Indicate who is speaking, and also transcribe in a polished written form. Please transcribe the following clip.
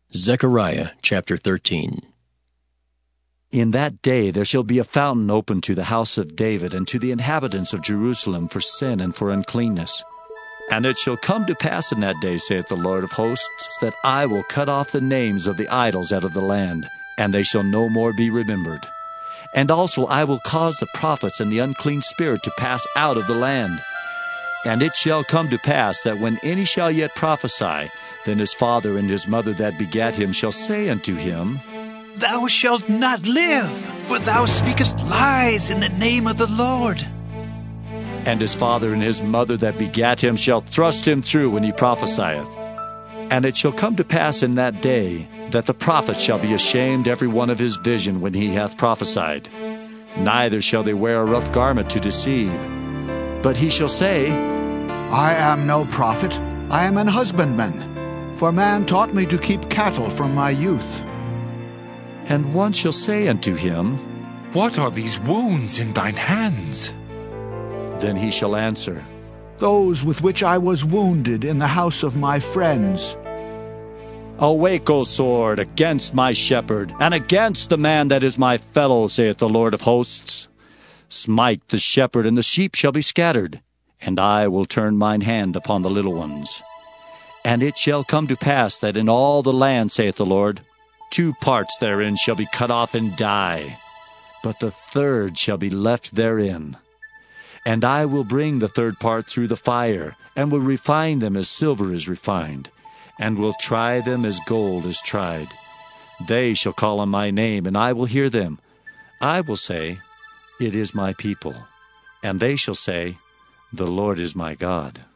Speaker 1: Zechariah chapter 13.
Speaker 2: In that day there shall be a fountain opened to the house of David and to the inhabitants of Jerusalem for sin and for uncleanness. And it shall come to pass in that day, saith the Lord of hosts, that I will cut off the names of the idols out of the land, and they shall no more be remembered. And also I will cause the prophets and the unclean spirit to pass out of the land. And it shall come to pass that when any shall yet prophesy, then his father and his mother that begat him shall say unto him,
Speaker 3: Thou shalt not live, for thou speakest lies in the name of the Lord.
Speaker 2: And his father and his mother that begat him shall thrust him through when he prophesieth. And it shall come to pass in that day that the prophet shall be ashamed every one of his vision when he hath prophesied. Neither shall they wear a rough garment to deceive. But he shall say,
Speaker 4: I am no prophet, I am an husbandman. For man taught me to keep cattle from my youth.
Speaker 2: And one shall say unto him,
Speaker 5: What are these wounds in thine hands?
Speaker 2: Then he shall answer,
Speaker 4: Those with which I was wounded in the house of my friends.
Speaker 2: Awake, O sword, against my shepherd, and against the man that is my fellow, saith the Lord of hosts. Smite the shepherd, and the sheep shall be scattered, and I will turn mine hand upon the little ones. And it shall come to pass that in all the land, saith the Lord, 2 parts therein shall be cut off and die, but the third shall be left therein. And I will bring the third part through the fire, and will refine them as silver is refined, and will try them as gold is tried. They shall call on my name, and I will hear them. I will say, It is my people. And they shall say, The Lord is my God.